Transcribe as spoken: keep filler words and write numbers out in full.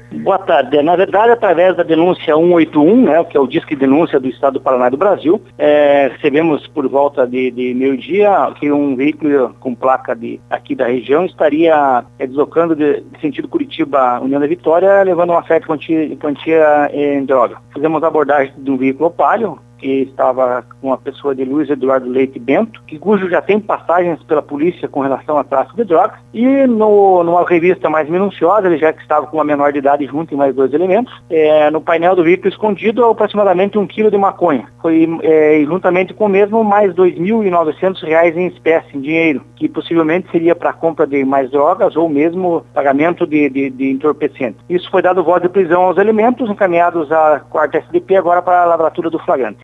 Boa tarde. Na verdade, através da denúncia cento e oitenta e um, né, que é o Disque Denúncia do Estado do Paraná e do Brasil, é, recebemos por volta de, de meio-dia que um veículo com placa de, aqui da região estaria é, deslocando de, de sentido Curitiba, União da Vitória, levando uma certa quantia, quantia em droga. Fizemos a abordagem de um veículo Palio, que estava com a pessoa de Luiz Eduardo Leite Bento, que cujo já tem passagens pela polícia com relação a tráfico de drogas, e no, numa revista mais minuciosa, ele já que estava com uma menor de idade junto em mais dois elementos, é, no painel do veículo escondido aproximadamente um quilo de maconha. Foi é, juntamente com o mesmo mais dois mil e novecentos reais em espécie, em dinheiro, que possivelmente seria para a compra de mais drogas ou mesmo pagamento de, de, de entorpecente. Isso foi dado voz de prisão aos elementos, encaminhados à quarta S D P agora para a lavratura do flagrante.